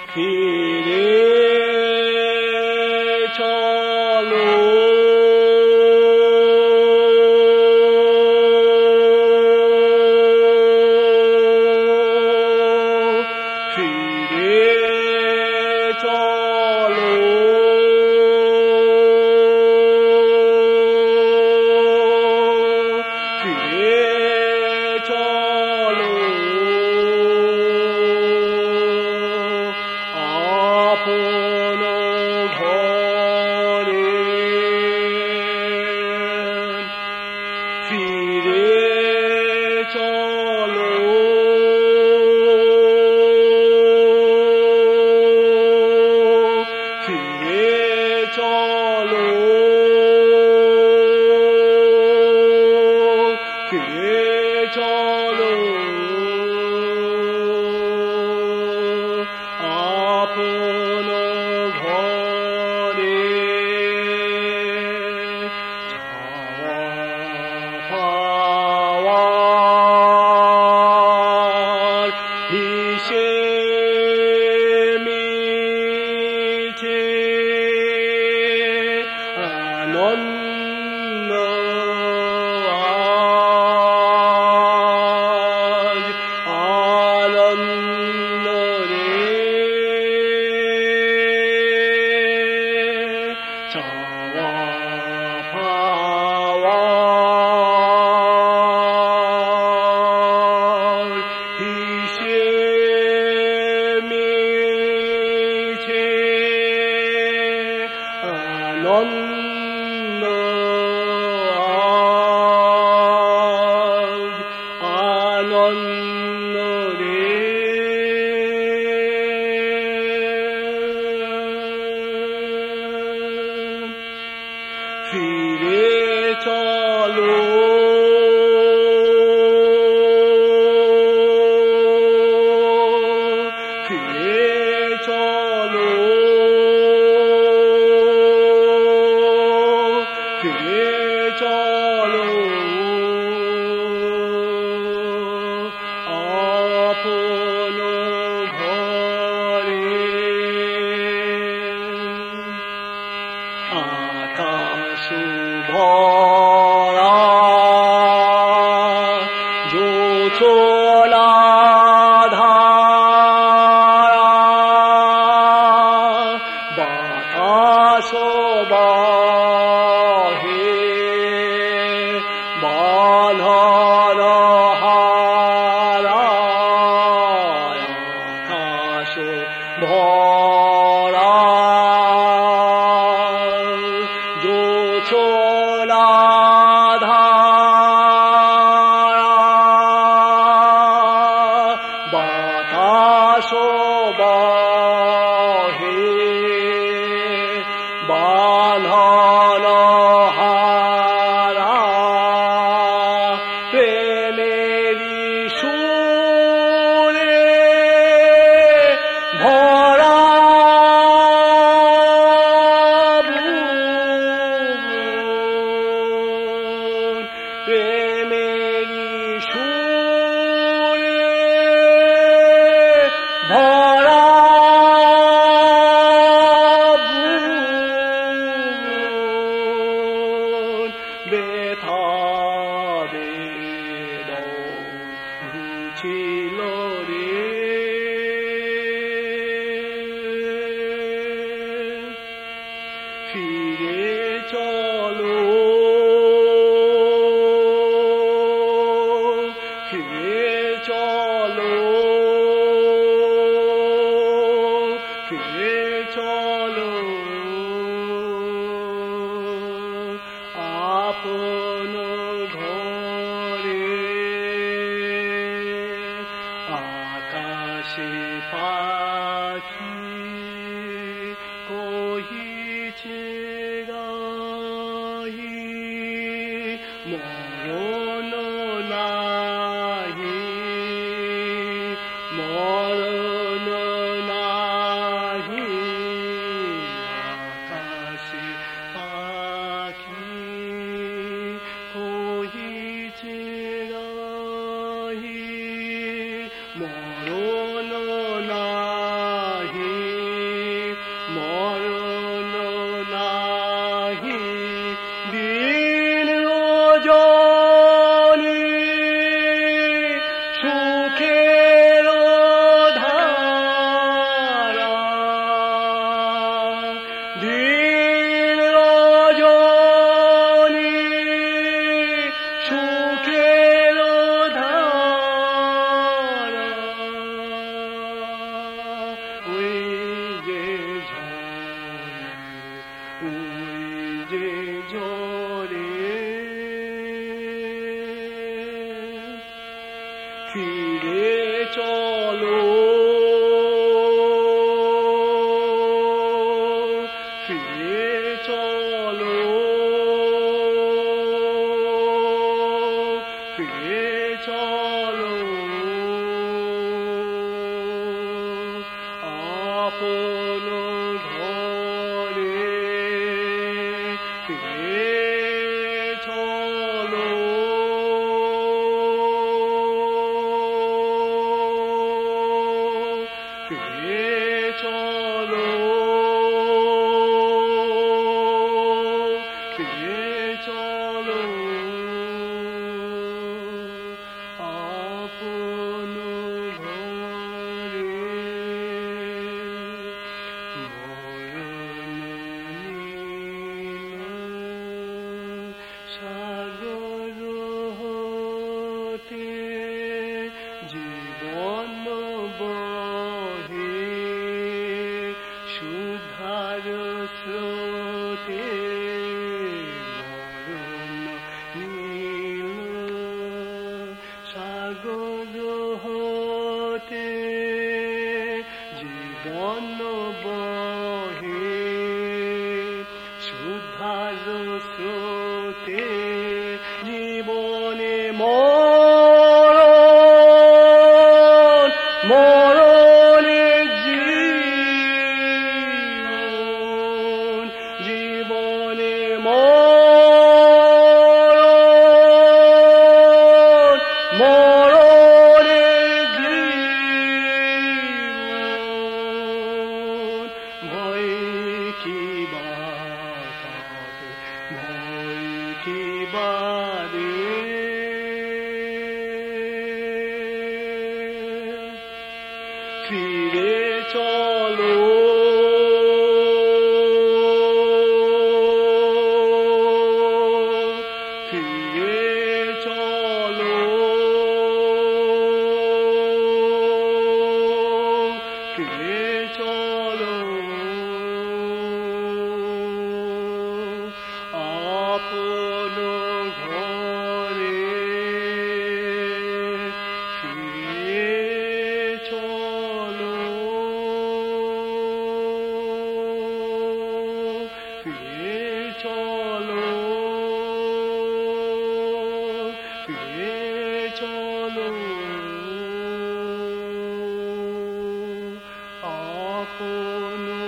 ফিরে চলো ফিরে চলো ফিরে চলো আপন ঘরে ফিরে চলো ফিরে চলো ফিরে চলো আপন ঘরে ছাওয়া পাওয়ার হিসেব মিছে আনন্দ আজ আনন্দ রে চাওয়া পাওয়ার হিসেব মিছে আনন্দ আজ আনন্দ রে ফিরে চলো ফিরে চলো ফিরে চলো আপন ঘরে আকাশ ভরা জোছনা ধারা বাতাস বহে বাঁধন হারা আকাশ ভরা জোছনা ধারা বাতাস বহে বাঁধন হারা প্রেমেরি সুরে ভরা প্রেমেরি সুরে ভরা ব্যথা ছিল রে ফিরে চলো ফিরে চলো ফিরে চলো আপন ঘরে আকাশে পাখি কহিছে গাহি মরণ নাহি মরণ নাহি আকাশে পাখি কহিছে গাহি মরণ নাহি মরণ নাহি দিন রজনী সুখের ধারা দিন রজনী সুখের ধারা ওই যে ঝরে ফিরে চলো ফিরে চলো ফিরে চলো আপন ঘরে ফিরে চলো ফিরে চলো ফিরে চলো আপন ঘরে সাগর হতে জীবন বহে সুধার স্রোতে মরণ নীল সাগর হতে জীবন বহে সুধার স্রোতে জীবনে মরণ মরণে জীবন জীবনে মরণ মরণে জীবন ভয় কি বাতাবে ভয় কি বাদে ফিরে চলো ফিরে চলো ফিরে চলো আপন ঘরে ফিরে চলো ফিরে চলো ফিরে চলো আপন